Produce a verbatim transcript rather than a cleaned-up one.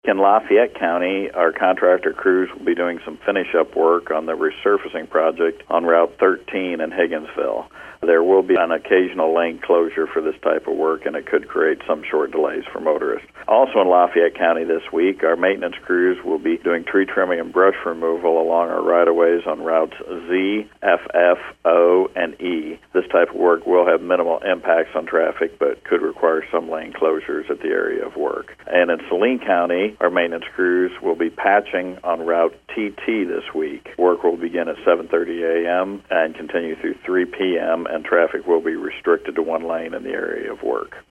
In Lafayette County, our contractor crews will be doing some finish-up work on the resurfacing project on Route thirteen in Higginsville. There will be an occasional lane closure for this type of work, and it could create some short delays for motorists. Also in Lafayette County this week, our maintenance crews will be doing tree trimming and brush removal along our right-of-ways on routes Z, F F, O, and E. This type of work will have minimal impacts on traffic, but could require some lane closures at the area of work. And in Saline County, our maintenance crews will be patching on Route T T this week. Work will begin at seven thirty a.m. and continue through three p.m., and traffic will be restricted to one lane in the area of work.